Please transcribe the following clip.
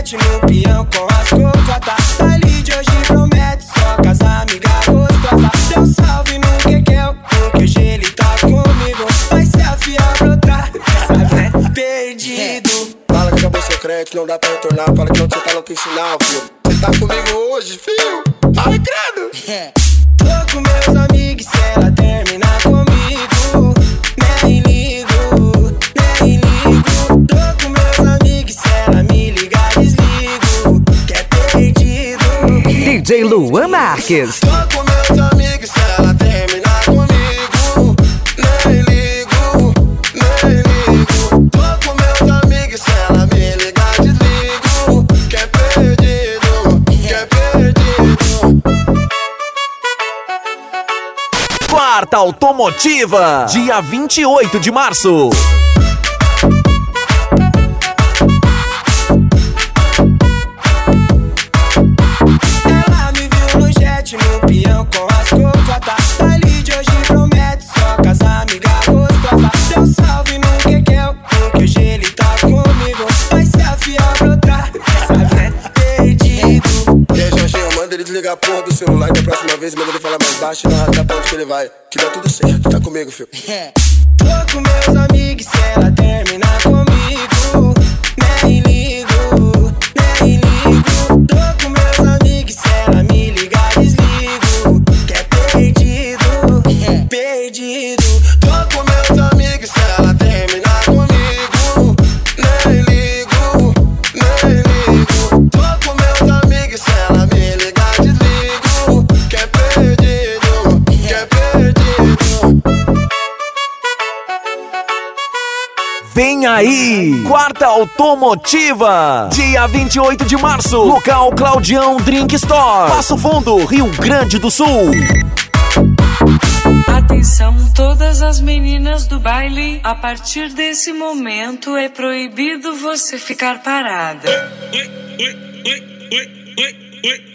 jet no peão com as cocotas. Baile de hoje promete só com as amigas gostosas. Deu salve no Kekel, porque hoje ele tá comigo. Vai se afiar pra outra, sabe, né? Perdido. Fala que acabou seu crédito, não dá pra retornar. Fala que não cê tá no tem sinal, filho. Cê tá comigo hoje, filho. Ai, credo. Tô com meus amigos, se ela terminar comigo, nem ligo, nem ligo. Tô com meus amigos, se ela me ligar, desligo, que é perdido. DJ Luan Marques. Tô com meus amigos, se ela terminar comigo, nem ligo, nem ligo. Tô com meus amigos, se ela me ligar, desligo, que é perdido, que é perdido. Quarta Automotiva, dia 28 de março. Ela me viu no jet, no peão com as cocotas. Baile de hoje promete só com as amigas gostosas. Deu salve no Kekel, porque hoje ele tá comigo. Vai se afiar pra outra, sabe, né? Perdido. E aí, Jorginho, manda ele desligar a porra do celular. E da próxima vez manda ele falar mais baixo e não arrastar pra onde que ele vai. Que dá tudo certo, tá comigo, filho. Tô com meus amigos, se ela terminar comigo, nem ligo, nem ligo. Tô com meus amigos, se ela me ligar, desligo, que é perdido, perdido. Tô com meus amigos, se ela terminar comigo, nem ligo, nem ligo. Tô com meus amigos, se ela me ligar, desligo, que é perdido, que é perdido. Vem aí, Quarta Automotiva, dia 28 de março, local Claudião Drink Store, Passo Fundo, Rio Grande do Sul. Atenção todas as meninas do baile, a partir desse momento é proibido você ficar parada. Oi, oi, oi, oi, oi, oi.